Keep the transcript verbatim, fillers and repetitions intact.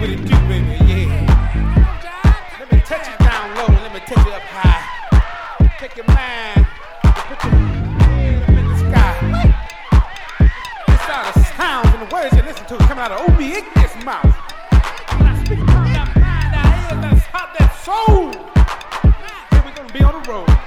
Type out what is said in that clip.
what it do, baby, yeah. Let me touch it down low and let me touch it up high. Take your mind and put your head up in the sky. This are the sounds and the words you listen to coming out of Obi Ignis' mouth. When I speak about that mind, our ears, that's hot, that soul. Then we're gonna be on the road.